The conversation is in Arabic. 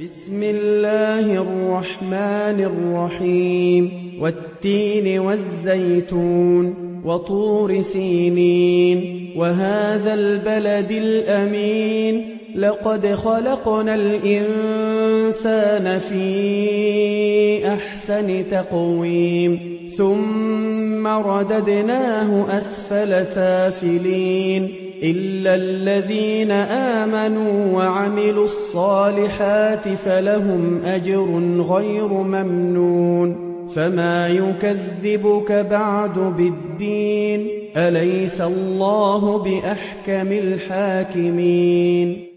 بسم الله الرحمن الرحيم والتين والزيتون وطور سينين وهذا البلد الأمين لقد خلقنا الإنسان في أحسن تقويم ثم رددناه أسفل سافلين إلا الذين آمنوا وعملوا الصالحات فلهم أجر غير ممنون فما يكذبك بعد بالدين أليس الله بأحكم الحاكمين